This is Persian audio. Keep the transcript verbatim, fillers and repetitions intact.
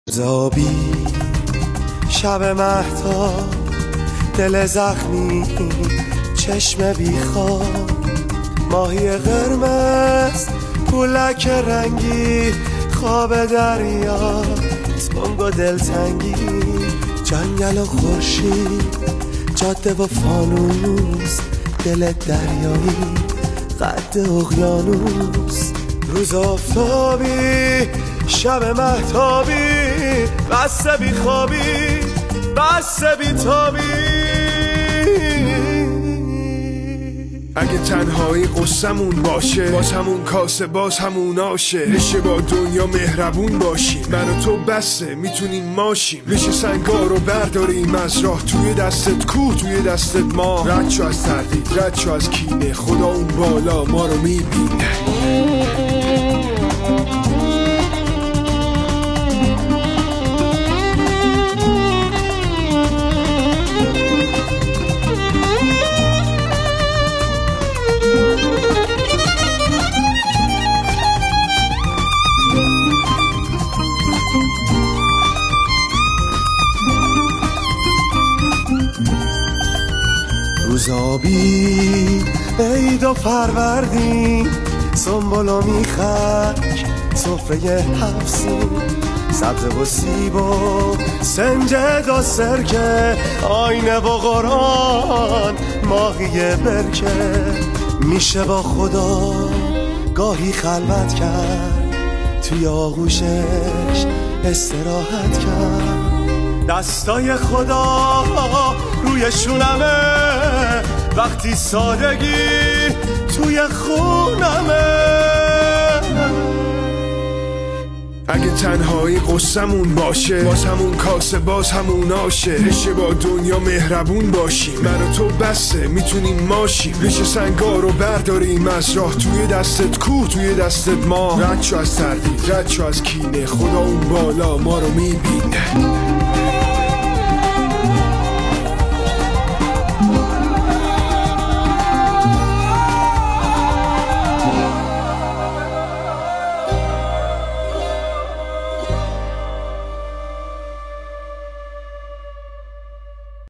زابی شب مهتاب، دل زخمی، چشم بیخواب، ماهی قرمز، پولک رنگی، خواب دریا، تنگ و دلتنگی، جنگل و خورشید، جاده و فانوس، دل دریایی، قد اقیانوس، روز آفتابی، شب مهتابی، بسته بی خوابی، بسته بی تابی. اگه تنهایی قصمون باشه، باز همون کاسه، باز همون آشه. بشه با دنیا مهربون باشیم، من و تو بسته میتونیم ماشیم. بشه سنگا رو برداریم از راه، توی دستت کوه، توی دستت ما. رد شو از تردید، رد شو از کینه، خدا اون بالا ما رو میبینه. روزابی عید و فروردین، سنبل و میخک، سفره هفسین، سبز و سیب و سنجد و سرکه، آینه و قرآن، ماهی برکه. میشه با خدا گاهی خلوت کرد، توی آغوشش استراحت کرد. دستای خدا روی شونمه، وقتی سادگی توی خونمه. اگه تنهایی قصمون باشه، باز همون کاسه، باز همون آشه. بشه با دنیا مهربون باشیم، من و تو بسته میتونیم ماشیم. بشه سنگا رو برداریم از راه، توی دستت کوه، توی دستت ما. رد شو از تردید، رد شو از کینه، خدا اون بالا ما رو میبینه.